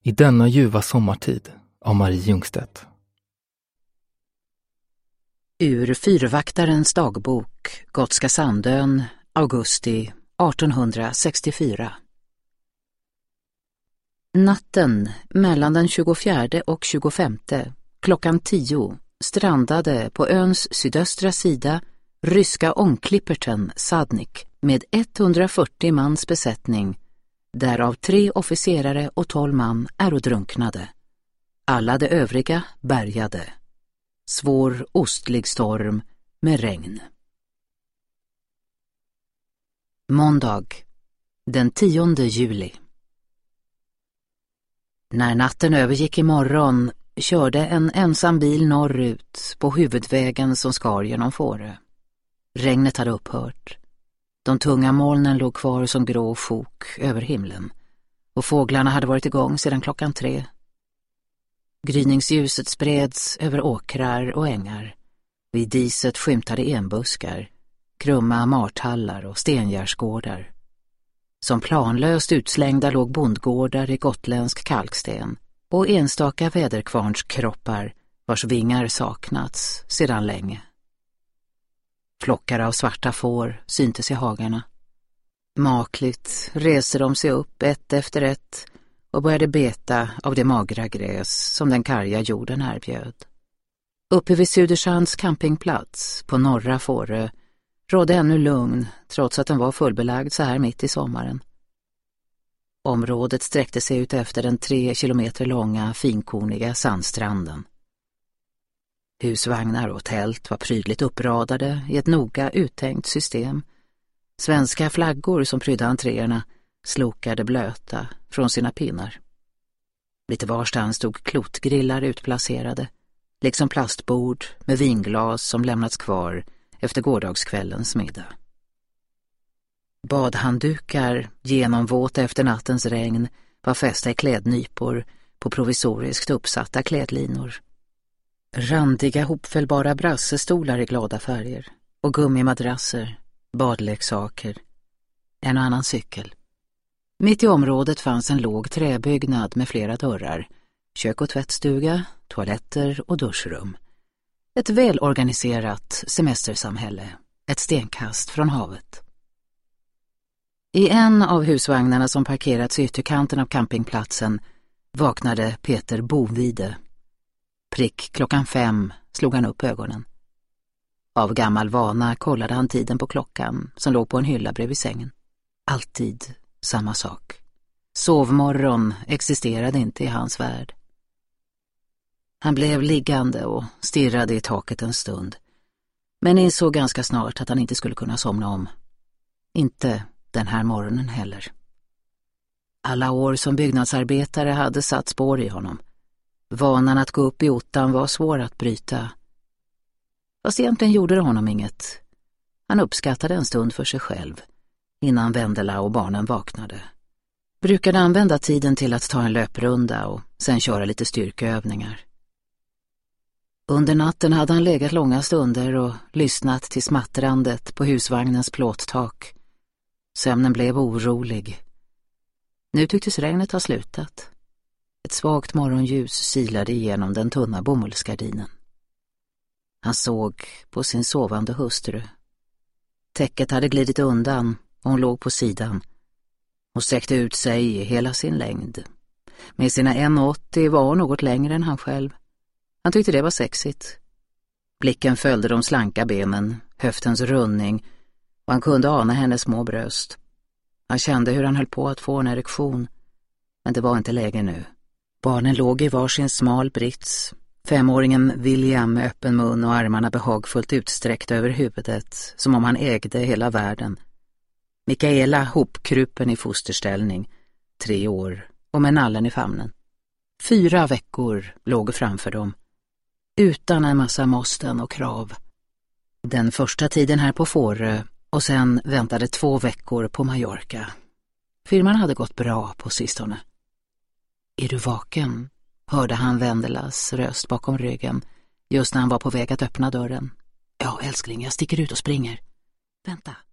I denna ljuva sommartid av Marie Ljungstedt. Ur Fyrvaktarens dagbok, Gotska Sandön, augusti 1864. Natten mellan den 24 och 25, klockan 10, strandade på öns sydöstra sida ryska ångklipperten Sadnik med 140 mans besättning, därav 3 officerare och 12 man är drunknade. Alla de övriga bärgade. Svår ostlig storm med regn. Måndag, den 10 juli. När natten övergick i morgon körde en ensam bil norrut på huvudvägen som skar genom Fårö. Regnet hade upphört. De tunga molnen låg kvar som grå sjok över himlen och fåglarna hade varit igång sedan klockan 3. Gryningsljuset spreds över åkrar och ängar. Vid diset skymtade enbuskar, krumma martallar och stengärsgårdar. Som planlöst utslängda låg bondgårdar i gotländsk kalksten och enstaka väderkvarnskroppar vars vingar saknats sedan länge. Flockar av svarta får syntes i hagarna. Makligt reste de sig upp ett efter ett och började beta av det magra gräs som den karga jorden erbjöd. Uppe vid Sudersands campingplats på norra Fårö rådde ännu lugn trots att den var fullbelagd så här mitt i sommaren. Området sträckte sig ut efter den 3 kilometer långa finkorniga sandstranden. Husvagnar och tält var prydligt uppradade i ett noga uttänkt system. Svenska flaggor som prydde entréerna slokade blöta från sina pinnar. Lite varstans stod klotgrillar utplacerade, liksom plastbord med vinglas som lämnats kvar efter gårdagskvällens middag. Badhanddukar, genomvåta efter nattens regn, var fästa i klädnypor på provisoriskt uppsatta klädlinor. Randiga hopfällbara brassestolar i glada färger och gummimadrasser, badleksaker, en och annan cykel. Mitt i området fanns en låg träbyggnad med flera dörrar, kök och tvättstuga, toaletter och duschrum. Ett välorganiserat semestersamhälle, ett stenkast från havet. I en av husvagnarna som parkerats i ytterkanten av campingplatsen vaknade Peter Bovide. Prick klockan 5 slog han upp ögonen. Av gammal vana kollade han tiden på klockan som låg på en hylla bredvid sängen. Alltid samma sak. Sovmorgon existerade inte i hans värld. Han blev liggande och stirrade i taket en stund, men insåg ganska snart att han inte skulle kunna somna om. Inte den här morgonen heller. Alla år som byggnadsarbetare hade satt spår i honom. Vanan att gå upp i ottan var svår att bryta. Fast egentligen gjorde det honom inget. Han uppskattade en stund för sig själv, innan Vendela och barnen vaknade. Brukade använda tiden till att ta en löprunda och sen köra lite styrkeövningar. Under natten hade han legat långa stunder och lyssnat till smattrandet på husvagnens plåttak. Sömnen blev orolig. Nu tycktes regnet ha slutat. Ett svagt morgonljus silade igenom den tunna bomullsgardinen. Han såg på sin sovande hustru. Täcket hade glidit undan och hon låg på sidan. Hon sträckte ut sig i hela sin längd. Med sina 1,80 var hon något längre än han själv. Han tyckte det var sexigt. Blicken följde de slanka benen, höftens rundning, och han kunde ana hennes små bröst. Han kände hur han höll på att få en erektion, men det var inte läge nu. Barnen låg i varsin smal brits. 5-åringen William med öppen mun och armarna behagfullt utsträckta över huvudet, som om han ägde hela världen. Mikaela hopkrupen i fosterställning, 3 år, och med nallen i famnen. 4 veckor låg framför dem, utan en massa måsten och krav. Den första tiden här på Fårö och sen väntade 2 veckor på Mallorca. Firman hade gått bra på sistone. Är du vaken? Hörde han Vendelas röst bakom ryggen just när han var på väg att öppna dörren. Ja, älskling, jag sticker ut och springer. Vänta.